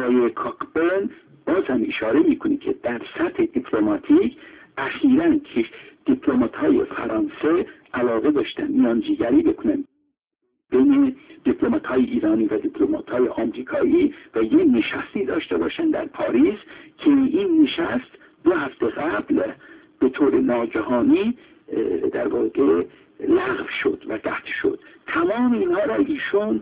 آقای کاکبرن باز هم اشاره میکنه که در سطح دیپلماتیک اخیراً که دیپلمات‌های فرانسه علاقه داشتن میانجیگری بکنن بین دیپلمات‌های ایرانی و دیپلمات‌های آمریکایی و یه نشستی داشته باشن در پاریس که این نشست 2 هفته قبل به طور ناگهانی در واقع لغو شد و قطع شد. تمام اینها را ایشون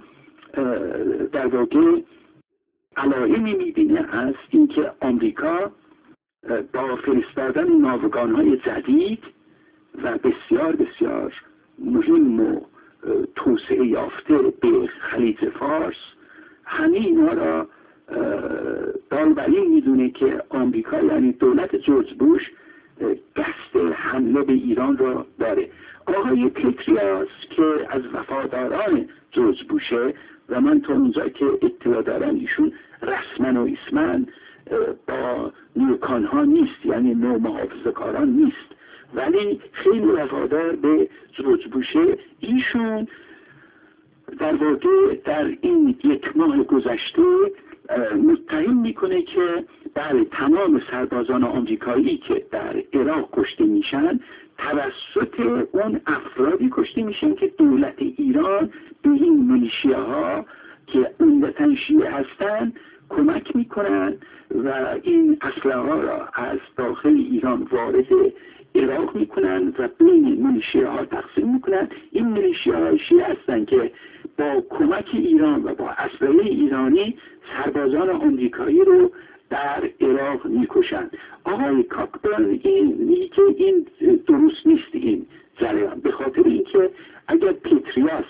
در واقع علائمی می‌بینه از اینکه آمریکا با فرستادن ناوگان‌های جدید و بسیار بسیار مهم و توسعه یافته به خلیج فارس همه اینا را دال بر این میدونه که آمریکا یعنی دولت جورج بوش قصد حمله به ایران را داره. آقای پتریاس که از وفاداران جورج بوشه و من تا اونجا که اطلاع دارم ایشون رسما و اسما با نیوکان ها نیست، یعنی نو محافظه‌کاران نیست، ولی خیلی وفادار به جورج بوشه. ایشون در واقع در این 1 ماه گذشته متهم میکنه که بله تمام سربازان آمریکایی که در عراق کشته میشن توسط اون افرادی کشته میشن که دولت ایران به این میلیشیاها که عمدتاً شیعه هستن کمک میکنن و این اسلحه ها را از داخل ایران وارد عراق میکنن و بین میلیشیاها تقسیم میکنن. این میلیشیاهای شیعه هستن که با کمک ایران و با اسلحه ایرانی سربازان آمریکایی رو در عراق میکشن. آقای کاکبرن میگه که این درست نیست این جریان، به خاطر اینکه اگر پتریاس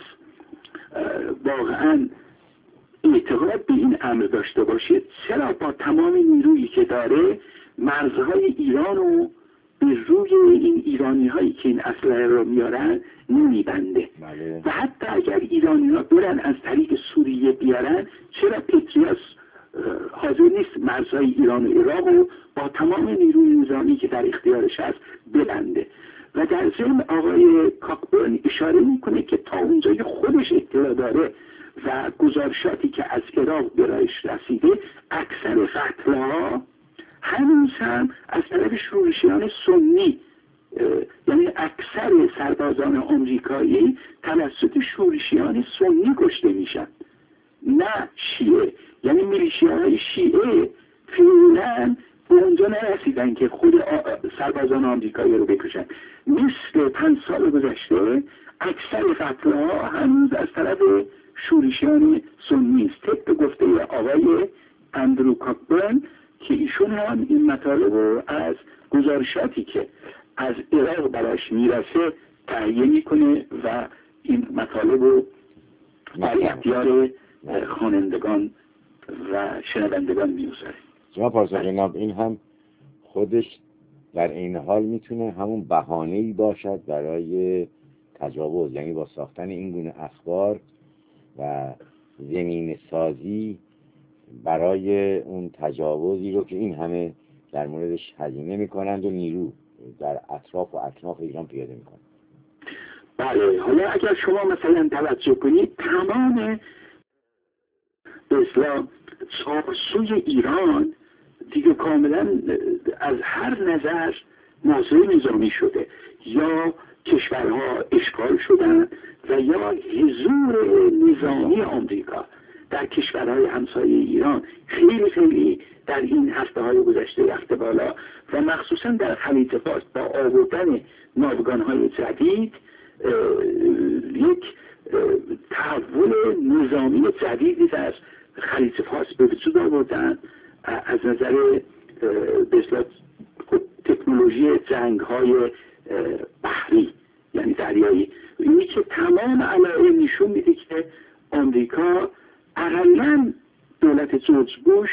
واقعا اعتقاد به این امر داشته باشه چرا با تمام نیرویی که داره مرزهای ایران رو به روی این ایرانی هایی که این اسلحه رو میارن نمیبنده؟ و حتی اگر ایرانی ها برن از طریق سوریه بیارن چرا پتریاس حاضر نیست مرزهای ایران و عراق رو با تمام نیروی نظامی که در اختیارش هست ببنده؟ و در ضمن آقای کاکبرن اشاره میکنه که تا اونجای خودش اطلاع داره و گزارشاتی که از عراق برایش رسیده اکثر قتل‌ها هنوز هم از طرف شورشیان سنی، یعنی اکثر سربازان آمریکایی توسط شورشیان سنی کشته میشن نه شیعه. یعنی میلیشیاهای شیعه فعلا به اونجا نرسیدن که خود سربازان آمریکایی رو بکشن. مثل 5 سال گذشته اکثر قتل‌ها هنوز از طرف شورشیان سنی است، طبق گفته آقای اندرو کاکبرن که ایشون هم این مطالب رو از گزارشاتی که از عراق براش میرسه تهیه میکنه و این مطالب رو در اختیار خوانندگان و شنوندگان میگذاره. جناب پارسا جناب، این هم خودش در این حال میتونه همون بهانه‌ای باشد برای تجاوز، یعنی با ساختن این گونه اخبار و زمین سازی برای اون تجاوزی رو که این همه در موردش هزینه میکنند و نیرو در اطراف و اکناف ایران پیاده میکنند. بله، حالا اگر شما مثلا توجه کنید تمام به اصطلاح چارسوی ایران دیگه کاملا از هر نظر ناظر نظامی شده، یا کشورها اشغال شدن و یا حضور نظامی آمریکا در کشورهای همسایه ایران خیلی خیلی در این هفته‌های گذشته رفته بالا و مخصوصا در خلیج فارس با آوردن ناوگان‌های جدید یک تحول نظامی جدیدی در خلیج فارس به وجود آوردن از نظر به تکنولوژی جنگ‌های بحری یعنی دریایی. اینی که تمام علائم نشون میده که آمریکا اقلاً دولت جورج بوش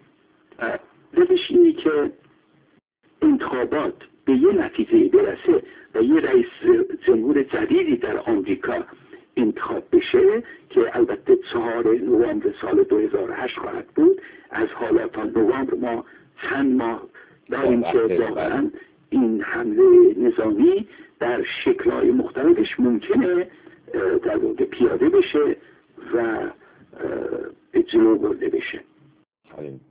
دلش اینی که انتخابات به یه نتیجه برسه و یه رئیس جمهور جدیدی در آمریکا انتخاب بشه که البته 4 نوامبر سال 2008 خواهد بود. از حالا تا نوامبر ما چند ماه داریم که واقعا این حمله نظامی در شکل‌های مختلفش ممکنه در واقع پیاده بشه و به جلو برده بشه.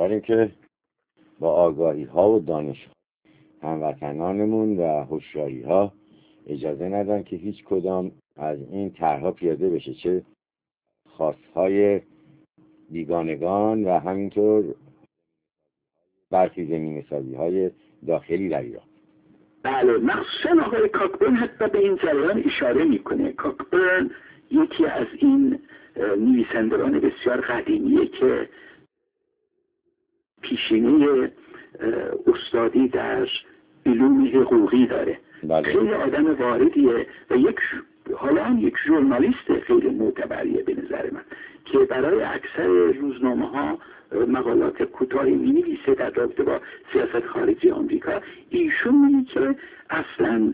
امیدواریم که با آگاهی ها و دانش هموطنانمون و هوشیاری ها اجازه ندن که هیچ کدام از این طرحها پیاده بشه، چه خواستهای بیگانگان و همینطور برخی زمینه‌سازی های داخلی در ایران. بله، مخصوصا آقای کاکبرن حتی به این جریان اشاره میکنه. کاکبرن یکی از این نویسندگان بسیار قدیمیه که پیشینه استادی در علوم حقوقی داره. بله. خیلی آدم واردیه و حالا یک ژورنالیست خیلی معتبریه به نظر من که برای اکثر روزنامه ها مقالات کوتاهی می‌نویسه در رابطه با سیاست خارجی آمریکا. ایشون میگه که اصلا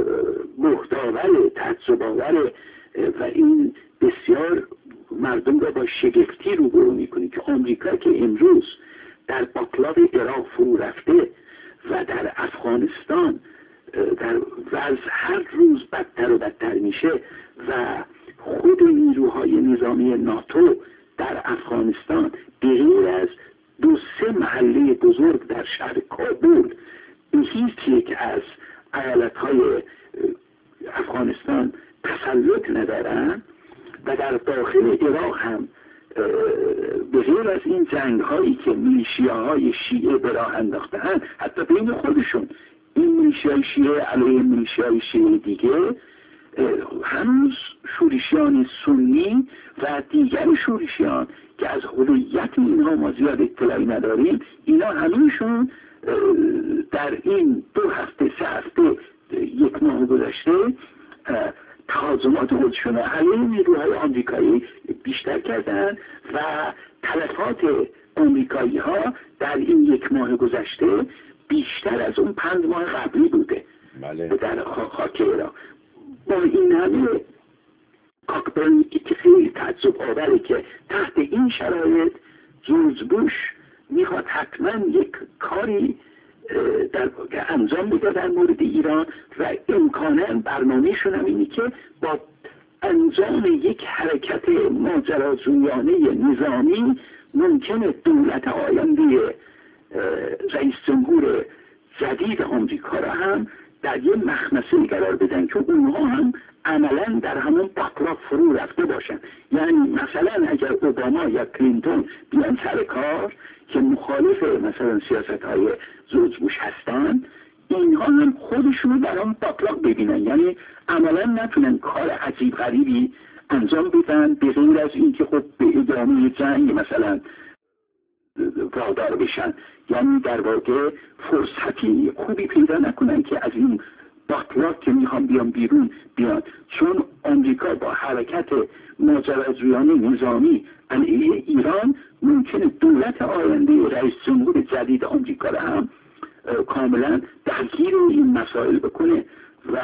بهت‌آور، تعجب‌آور و این بسیار مردم را با شگفتی روبرو میکنه که آمریکا که امروز در باطلاق عراق فرو رفته و در افغانستان در وضع هر روز بدتر و بدتر میشه و خود نیروهای نظامی ناتو در افغانستان به غیر از 2-3 محله بزرگ در شهر کابل به هیچ یک از ایالتهای افغانستان تسلط ندارن و در داخل عراق هم به غیر از این جنگ هایی که میلیشیاهای شیعه به راه انداختن، حتی بین خودشون این میلیشیای شیعه علیه میلیشیای شیعه دیگه، هنوز شورشیان سنی و دیگر شورشیان که از هویت اینها ما زیاد اطلاعی نداریم، اینا همینشون در این 2 هفته 3 هفته 1 ماه گذشته تهاجمات خودشون رو علیه نیروهای آمریکایی بیشتر کردن و تلفات آمریکایی ها در این 1 ماه گذشته بیشتر از اون 5 ماه قبلی بوده. بله. در خاک عراق. با این همه کاکبرن که خیلی تعجب آوره که تحت این شرایط جورج بوش میخواد حتما یک کاری انجام بده در مورد ایران و امکانا برنامه‌شون هم اینه که با انجام یک حرکت ماجراجویانه نظامی ممکنه دولت آینده رئیس جمهور جدید آمریکا را هم در یه مخمسه قرار بدن که اونها هم عملا در همون باطلاق فرو رفته باشن. یعنی مثلا اگر اوباما یا کلینتون بیان سر کار که مخالف مثلا سیاست های جورج بوش هستن، اینها هم خودشون در هم باطلاق ببینن، یعنی عملا نتونن کار عجیب غریبی انجام بدن به غیر از این که خب به ادامه جنگ مثلا وادار بشن، یعنی در واقع فرصتی خوبی پیدا نکنن که از این باطلاق که میخوام بیان بیرون بیان، چون آمریکا با حرکت ماجراجویانه نظامی علیه ایران ممکنه دولت آینده رئیس جمهور جدید آمریکا را هم کاملا درگیر این مسائل بکنه و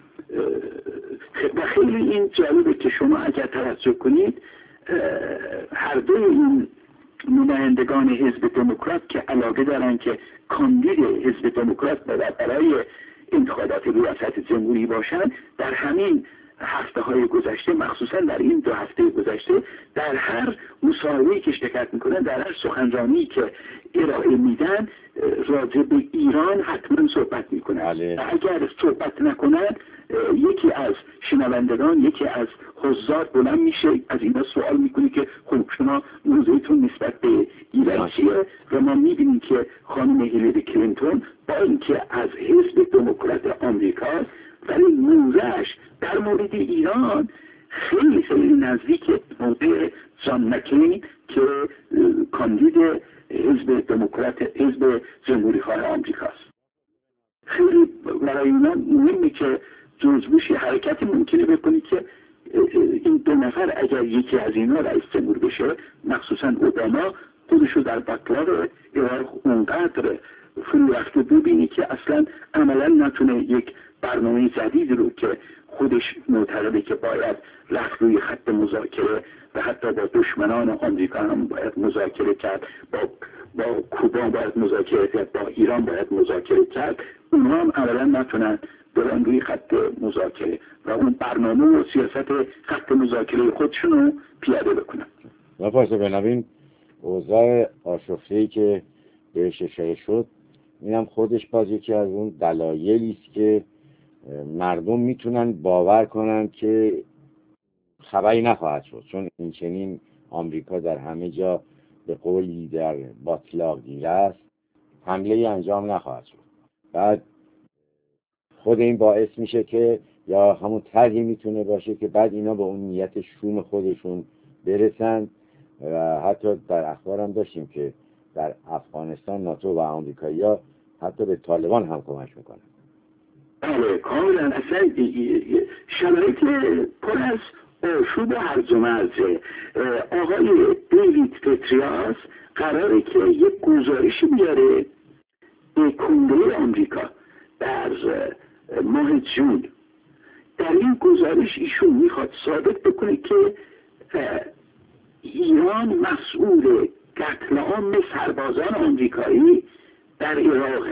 خیلی این جالبه که شما اگر توجه کنید هر دو این نمایندگان حزب دموکرات که علاقه دارن که کاندید حزب دموکرات برای انتخابات ریاست جمهوری باشن، در همین هفته های گذشته، مخصوصا در این 2 هفته گذشته، در هر مصاحبه‌ای که شرکت میکنن، در هر سخنرانی که ارائه میدن راجع به ایران حتما صحبت میکنن. و اگر صحبت نکنن یکی از شنوندگان، یکی از حضار بلند میشه از اینا سوال میکنه که خب شما موضعتون نسبت به ایران چیه؟ و ما میبینیم که خانم هیلاری کلینتون با اینکه از حزب دموکرات آمریکا ولی موضعش در مورد ایران خیلی خیلی نزدیک موضع جان مکین که کاندید حزب دموکرات، حزب جمهوری خواه آمریکاست. خیلی برای اینا مهمه که جورج بوش حرکتی ممکنه بکنه که این 2 نفر اگر یکی از اینا رئیس جمهور بشه، مخصوصا اوباما، خودشو در باطلاق عراق اونقدر فرو رفته ببینی که اصلا عملا نتونه یک برنامه جدید رو که خودش معتقده که باید رفت روی خط مذاکره و حتی با دشمنان آمریکا هم باید مذاکره کرد، با کوبا باید مذاکره کرد، با ایران باید مذاکره کرد، اونها هم عملا نتونن برن روی خط مذاکره و اون برنامه و سیاست خط مذاکره خودشون رو پیاده بکنن. و پاسه بنابین اوضاع آشفته‌ای که بهش اشاره شد، اینم خودش باز یکی از اون دلایلی است که مردم میتونن باور کنن که خبری نخواهد شد، چون این چنین آمریکا در همه جا به قولی در باطلاق گیر است، حمله انجام نخواهد شد. بعد خود این باعث میشه که یا همون طرحی میتونه باشه که بعد اینا به اون نیت شوم خودشون برسن. و حتی در اخبار هم داشتیم که در افغانستان ناتو و آمریکایی‌ها حتی به طالبان هم کمک میکنن. بله کاملا، اصلا شرایط پر از آشوب و هرج و مرجه. آقای دیوید پتریاس قراره که یک گزارشی بیاره به کنگره آمریکا در ماه جون. در این گزارش ایشون میخواد ثابت بکنه که ایران مسئول قتل عام سربازان آمریکایی در عراقه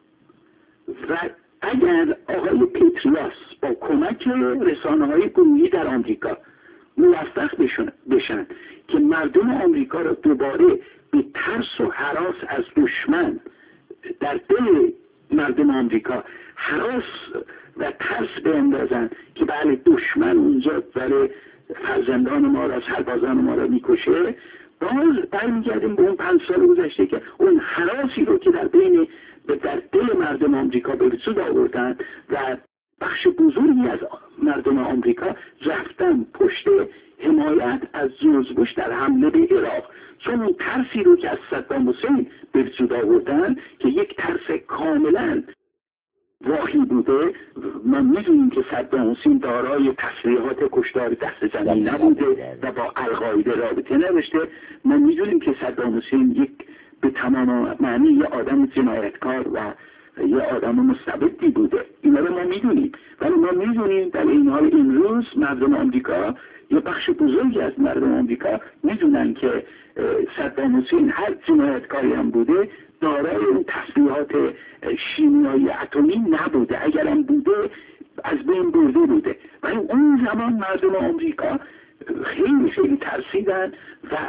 و اگر آقای پتریاس با کمک رسانه‌های گروهی در آمریکا موفق بشن که مردم آمریکا را دوباره به ترس و هراس از دشمن در دل مردم آمریکا هراس و ترس بیندازن که بله دشمن اونجا برای فرزندان ما را، سربازان ما را میکشه، باز برمیگردیم به اون 5 سال گذشته که اون هراسی رو که در دل مردم آمریکا به وجود آوردن و بخش بزرگی از مردم آمریکا رفتن پشت حمایت از جورج بوش در حمله به عراق، چون اون ترسی رو که از صدام حسین به وجود آوردن که یک ترس کاملا واقعی بوده. ما میدونیم که صدام حسین دارای تسلیحات کشتار دست جمعی نبوده و با القاعده رابطه نداشته. ما میدونیم که صدام حسین یک به تمام معنی یه آدم جنایتکار و یه آدم مستبدی بوده. اینا رو ما میدونیم، ولی ما میدونیم در این حال امروز مردم آمریکا، یه بخش بزرگی از مردم آمریکا میدونن که صدام حسین هر جنایتکاری هم بوده دارای اون تسلیحات شیمیایی اتمی نبوده، اگرم بوده از بین برده بوده. ولی اون زمان مردم آمریکا خیلی خیلی ترسیدن و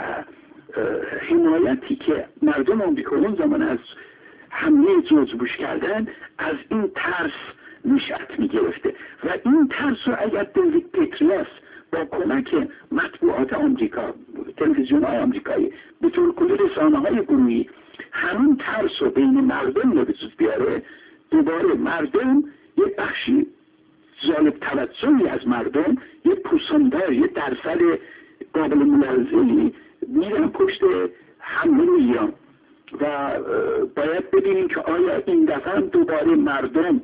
حمایتی که مردم آمریکا اون زمان از حمله جورج بوش کردن از این ترس نشأت می‌گرفته و این ترس رو اگر دیوید پتریاس با کمک مطبوعات آمریکا، تلویزیون‌های آمریکایی، به طور کلی رسانه‌های گروهی همون ترس رو بین مردم به وجود بیاره، دوباره مردم یه بخشی جالب توجهی از مردم، یه پوسندار، یه درصد قابل ملاحظه‌ای میرن پشت حمله ایران و باید ببینیم که آیا این دفعه دوباره مردم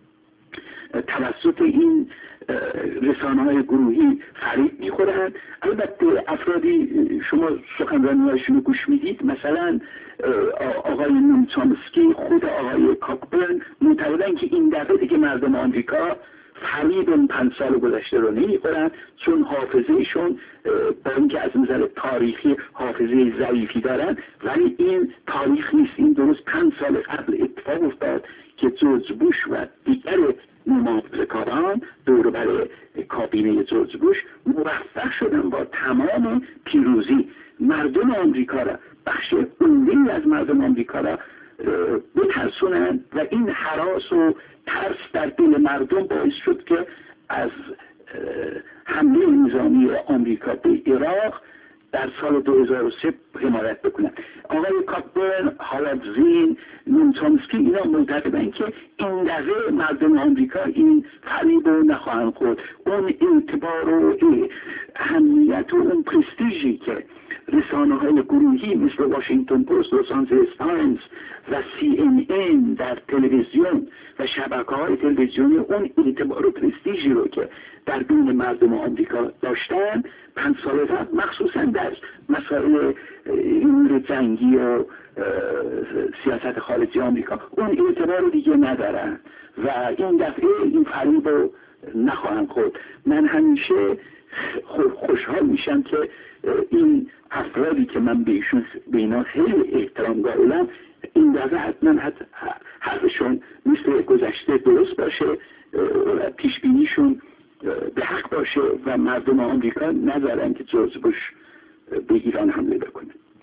توسط این رسانه‌های گروهی فریب میخورن. البته افرادی شما سخنرانی‌هاشون رو گوش میدید، مثلا آقای نوم چامسکی، خود آقای کاکبرن معتقدن که این دفعه دیگه مردم آمریکا فریب اون 5 سال گذشته رو نمیخورن، چون حافظه‌شون با اینکه از نظر تاریخی حافظه ضعیفی دارن، ولی این تاریخ نیست. این درست 5 سال قبل اتفاق افتاد که جورج بوش و دیگر محافظه‌کاران دور بر کابینه جورج بوش موفق شدن با تمام پیروزی مردم آمریکا را، بخش عمده‌ای از مردم آمریکا را بترسونن و این هراس و ترس در دل مردم باعث شد که از حمله نظامی آمریکا به عراق در سال 2003 حمایت بکنن. آقای کاکبرن، هالابزین، نوم چامسکی اینا معتقدن که این دفعه مردم آمریکا این فریب رو نخواهند خورد. اون اعتبار و اهمیت و اون پرستیژی که رسانه‌های گروهی مثل واشنگتن پست، لس آنجلس تایمز و CNN در تلویزیون و شبکه‌های تلویزیونی اون اعتبار و پرستیژی رو که در بین مردم آمریکا داشتن 5 سال قبل، مخصوصا در مسائل امور جنگی و سیاست خارجی آمریکا، اون اعتبار رو دیگه ندارن و این دفعه این فریب رو نخواهند خورد. من همیشه خوشحال میشم که این افرادی که من به اینا خیلی احترام قائلم، این دفعه حتما حرفشون مثل گذشته درست باشه، پیش بینیشون به حق باشه و مردم آمریکا نذارن که جورج بوش به ایران حمله بکنه.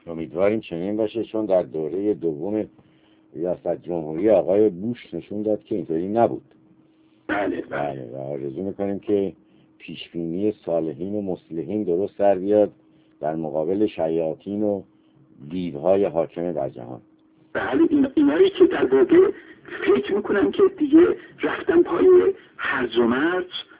امیدواریم چنین باشه، چون در دوره دوم ریاست جمهوری آقای بوش نشون داد که اینطوری نبود. بله و آرزو میکنیم که پیشبینی صالحین و مصلحین درست در بیاد در مقابل شیاطین و دیوهای حاکم در جهان. بله، اینایی که در واقع فکر میکنن که دیگه رفتن پای هرز و مرز،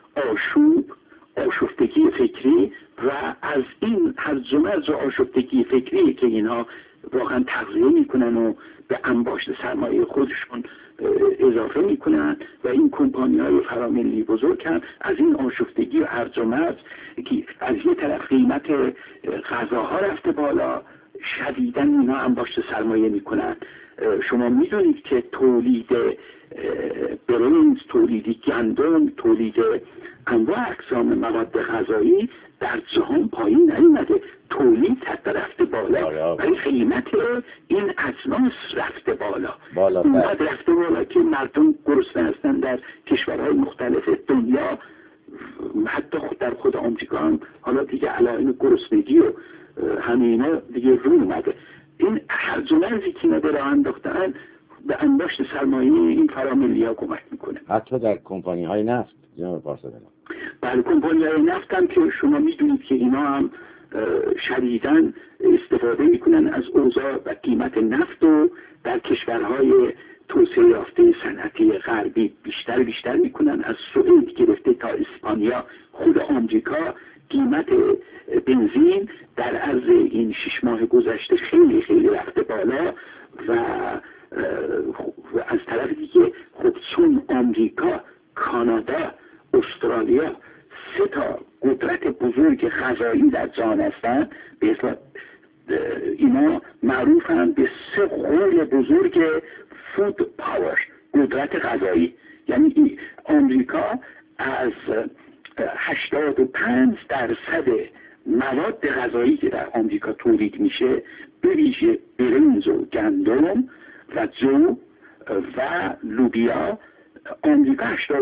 آشفتگی فکری و از این هرز و مرز و آشفتگی فکری که اینا واقعا تغذیه میکنن و به انباشت سرمایه خودشون اضافه میکنن و این کمپانی های فراملی بزرگن از این آشفتگی و هرز و مرز که از یه طرف قیمت غذاها رفته بالا، شدیداً اینا انباشت سرمایه میکنن. شما میدونید که تولید برنج، تولید گندم، تولید انواع اقسام مواد غذایی در جهان پایین نیومده، تولید حتی رفته بالا ولی قیمت این اجناس رفته بالا. اونقدر رفته بالا که مردم گرسنه هستن در کشورهای مختلف دنیا، حتی در خود آمریکا هم حالا دیگه علائم گرسنگی و همینا دیگه رو اومده. این هرز و مرزی که اینا به راه انداختن به انباشت سرمایه این فراملی ها کمک میکنه. حتی در کمپانی های نفت جناب پارسادلان. بله، کمپانی های نفت هم که شما میدونید که اینا هم شدیداً استفاده میکنن از اوضاع و قیمت نفت و در کشورهای توسعه یافته صنعتی غربی بیشتر میکنن. از سوئد گرفته تا اسپانیا، خود آمریکا قیمت بنزین در عرض این 6 ماه گذشته خیلی خیلی رفته بالا و از طرف دیگه خب چون آمریکا، کانادا، استرالیا 3 تا قدرت بزرگ غذایی در جهان هستن، به اصطلاح اینا معروفن به 3 غول بزرگ فود پاور، قدرت غذایی. یعنی آمریکا از 85% مواد غذایی که در آمریکا تولید میشه، به ویژه برنج و گندم و جو و لوبیا، آمریکا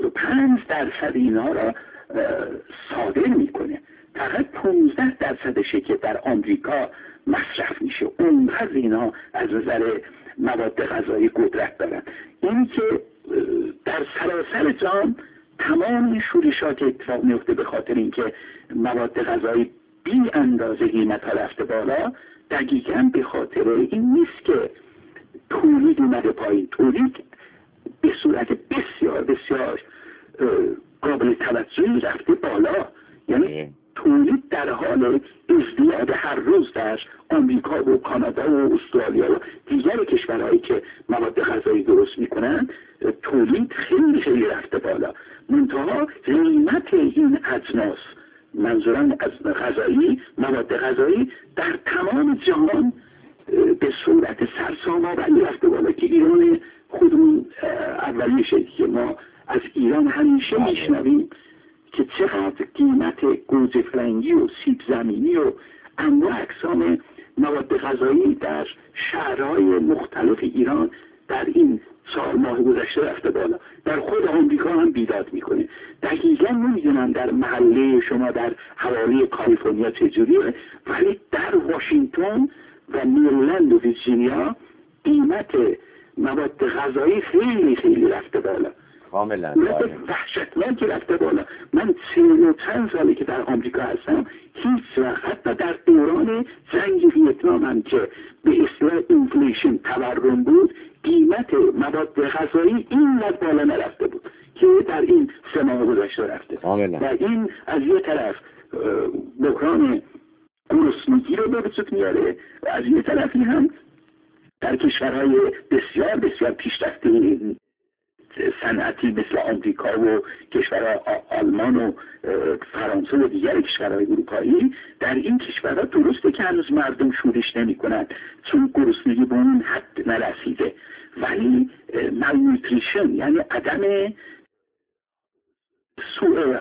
85% اینا را صادر میکنه. فقط 15% که در آمریکا مصرف میشه. اونقدر اینا از نظر مواد غذایی قدرت دارن. این که در سراسر جهان تمام شورشات اتفاق میفته به خاطر اینکه مواد غذایی بی اندازه قیمت ها رفته بالا، دقیقاً به خاطر این نیست که تولید اومده پایین. تولید به صورت بسیار بسیار قابل توجهی رفته بالا. یعنی تولید در حال ازدیاد هر روز در آمریکا و کانادا و استرالیا و دیگر کشورهایی که مواد غذایی درست میکنن، تولید خیلی خیلی رفته بالا. منتها قیمت این اجناس، منظورم از غذایی، مواد غذایی در تمام جهان به صورت سرسام‌آوری رفته بالا که ایران خودمون اولیشه که ما از ایران همیشه میشنویم که چقدر قیمت گوجه فرنگی و سیب زمینی و انواع اقسام مواد غذایی در شهرهای مختلف ایران در این 4 ماه گذشته رفته بالا. در خود آمریکا هم بیداد میکنه. دقیقا نمیدونم در محله شما در حوالی کالیفرنیا چجوریه، ولی در واشنگتن و مریلند و ویرجینیا قیمت مواد غذایی خیلی خیلی رفته بالا. کاملا وحشتناک رفته بالا. من 30 چند سالی که در آمریکا هستم، هیچ وقت در دوران جنگ ویتنام هم که به اصطلاح اینفلیشن، تورم بود، قیمت مواد غذایی اینقدر بالا نرفته بود که در این 3 ماه گذشته رفته. و این از یه طرف بحران گرسنگی رو به وجود میاره و از یه طرفی هم در کشورهای بسیار بسیار پیشرفته صنعتی مثل آمریکا و کشورهای آلمان و فرانسه و دیگر کشورهای اروپایی، در این کشورها درسته که هنوز مردم شورش نمی کنند چون گرسنگی به اون حد نرسیده، ولی malnutrition یعنی عدم سوء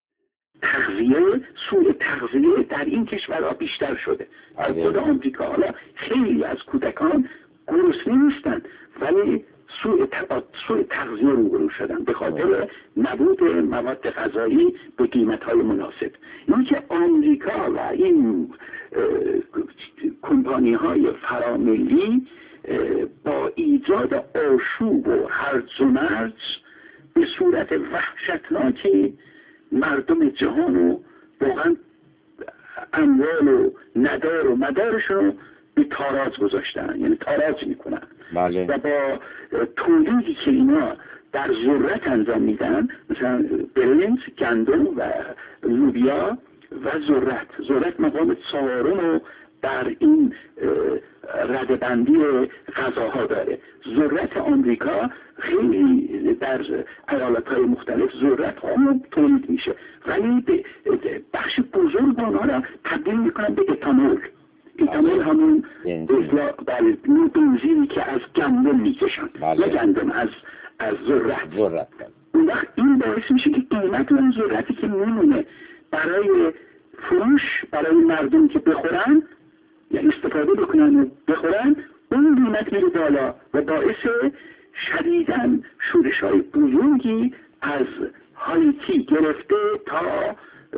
تغذیه در این کشورها بیشتر شده. از خود آمریکا حالا خیلی از کودکان گرسنه نیستن ولی سوء تغذیه روبرو شدن به خاطر نبود مواد غذایی به قیمت‌های مناسب. اینکه آمریکا و این کمپانی های فراملی با ایجاد آشوب و هرج و مرج به صورت وحشتناکی مردم جهان و واقعا اموال و ندار و مدارشون رو به تاراج گذاشتن، یعنی تاراج میکنن. بله. و با تولیدی که اینا در ذرت انجام میدن، مثلا برنج، گندم و لوبیا و ذرت مقام چهارم رو در این ردبندی غذاها داره. ذرت آمریکا خیلی در ایالت‌های مختلف ذرت خوب تولید میشه، ولی بخش بزرگ آنها را تبدیل میکنن به اتانول. اتانول همون بنزینی که از گندم میکشن، نه گندم، از ذرت. اون وقت این باعث میشه که قیمت اون ذرتی که میمونه برای فروش برای مردم که بخورن یا استفاده بکنن و بخورن، اون قیمت میره بالا و باعث شدیداً شورش‌های بزرگی از هایتی گرفته تا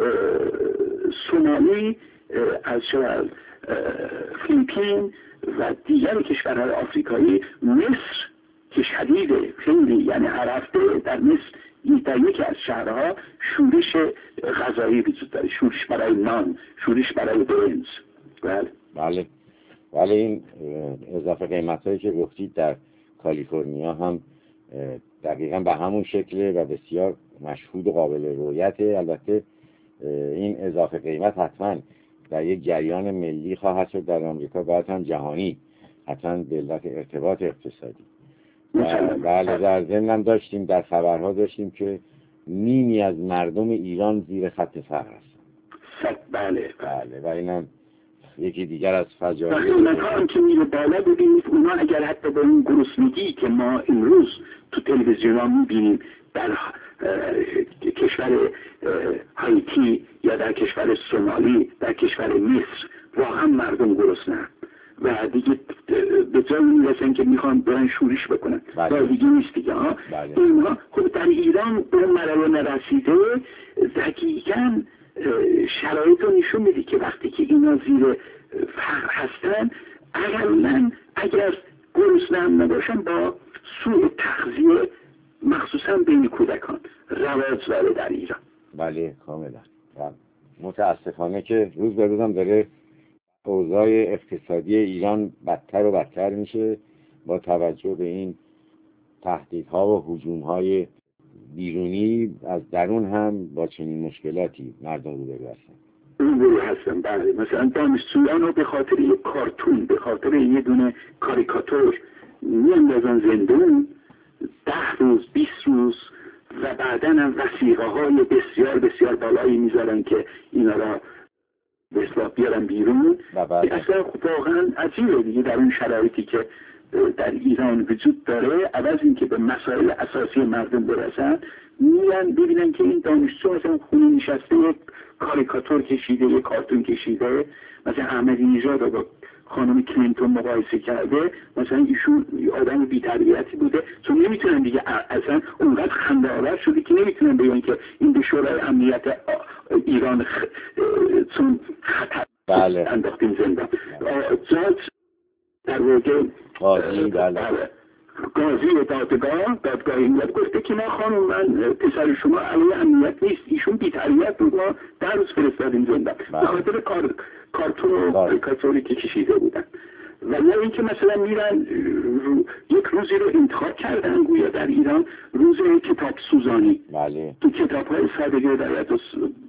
سومالی، از فیلیپین و دیگر کشورهای آفریقایی، مصر که شدیده خیلی، یعنی هر هفته در مصر در یکی از شهرها شورش غذایی وجود داره، شورش برای نان، شورش برای برنج. بله. ولی این اضافه قیمت هایی که گفتید در کالیفرنیا هم دقیقا به همون شکله و بسیار مشهود و قابل رؤیته. البته این اضافه قیمت حتما در یک جریان ملی خواهد شد در آمریکا، بعد هم جهانی، حتما به علت ارتباط اقتصادی. بله. در ضمن داشتیم در خبرها داشتیم که نیمی از مردم ایران زیر خط فقر هستند. بله. و اینم یکی دیگر از فجایع هم که میره بالا. ببینید اونا اگر حتی با این گرسنگی که ما امروز تو تلویزیون ها میبینیم در کشور هایتی یا در کشور سومالی، در کشور مصر، واقعا مردم گرسنه‌اند و دیگه به جایی میرسن که میخوان برن شورش بکنن. دیگه نیست دیگه ها. اینها خب در ایران به مرحله نرسیده. دقیقاً شرایط رو نشون میده که وقتی که اینا زیر فقر هستن، اگر گرسنه هم نباشن، با سوء تغذیه مخصوصا بین کودکان رواج داره در ایران. بله کاملا. متاسفانه که روز به روزم داره اوضاع اقتصادی ایران بدتر و بدتر میشه با توجه به این تهدیدها و هجومهای بیرونی. از درون هم با چنین مشکلاتی مردم روبرو هستن. بله. مثلا دانشجویان رو به خاطر یک کارتون، به خاطر یه دونه کاریکاتور میاندازن زندون 10 روز 20 روز و بعداً هم وثیقه های بسیار بسیار بالایی میذارن که اینا را به اصطلاح بیارن بیرون. اصلا واقعا عجیبه دیگه در اون شرایطی که در ایران وجود داره، عوض این که به مسائل اساسی مردم برسن، میان ببینن که این دانشجو مثلا خونه نشسته یک کاریکاتور کشیده، یک کارتون کشیده، مثلا احمدی نژاد رو با خانم کلینتون مقایسه کرده، مثلا ایشون آدم بی‌تربیتی بوده، چون نمیتونن دیگه اصلا اونقدر خنده‌آور شده که نمیتونن بگن که این به شورای امنیت ایران چون خطر انداختیم زندان. جاج در واقع قاضی دادگاه امنیت گفته که نه خانم، من پسر شما علیه امنیت نیست، ایشون بی‌تربیت بود، ما 10 روز فرستادیم زندان به خاطر کارتون و کاریکاتوری که کشیده بودن. و نه اینکه مثلا میرن یک روزی رو انتخاب کردن گویا در ایران روز کتاب سوزانی. بله. تو کتاب های سادگی و دایت و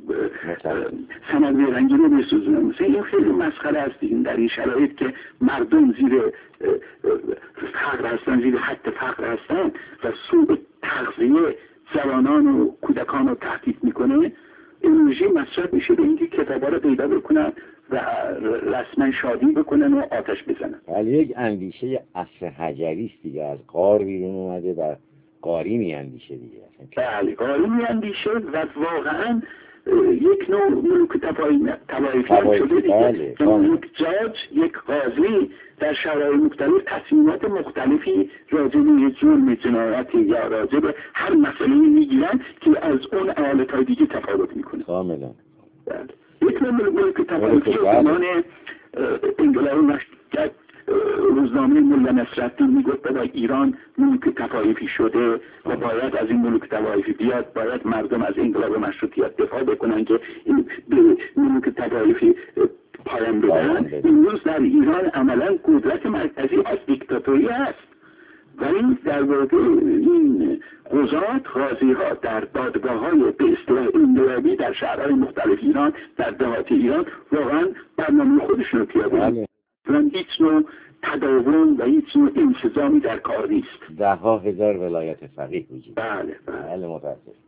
سند رنگی رو بسوزونن. مثلا این خیلی مسخره است در این شرایط که مردم زیر فقر هستن، زیر حد فقر هستن و سوء تغذیه جوانان و کودکان رو تهدید میکنه. انرژی مصرف میشه به اینکه کتابا رو پیدا بکنن و رسما شادی بکنن و آتش بزنن. ولی یک اندیشه عصر حجری است دیگه، از غار بیرون اومده و قاری میاندیشه دیگه. بله، قاری میاندیشه و واقعا یک نوع ملوک طوایفی شده دیگه. یک جاج، یک قاضی در شرایط مختلف تصمیمات مختلفی راجع به یک جرم جنایتی یا راجع به هر مسئله میگیرن که از اون ایالت‌های دیگه تفاوت میکنه. کاملا. بله. یک ملک تطایفی زمان انقلاب مشروطیت روزنامه ملا نصرالدین میگفت بابا ایران ملک طوایفی شده و باید از این ملک طوایفی بیاد، باید مردم از انقلاب مشروطیت دفاع بکنن که این ملک طوایفی پایان بدن. امروز در ایران عملا قدرت مرکزی از دیکتاتوری هست، ولی در واقع این قضات قاضی ها در دادگاه های به اصطلاح انقلابی در شهرهای مختلف ایران، در دهات ایران واقعا برنامه خودشون رو پیاده می‌کنن. هیچ نوع تداوم و هیچ نوع انسجامی در کار نیست. 10,000 ولایت فقیه وجود. بله متاسف.